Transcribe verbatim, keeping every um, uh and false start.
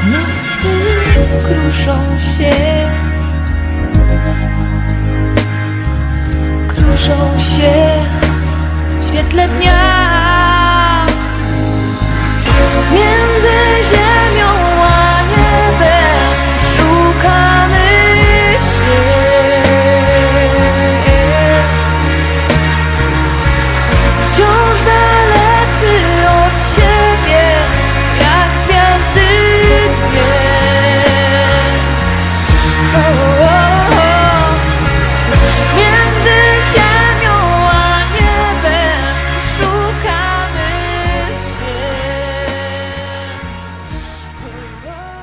Mosty kruszą się, kruszą się w świetle dnia między ziemią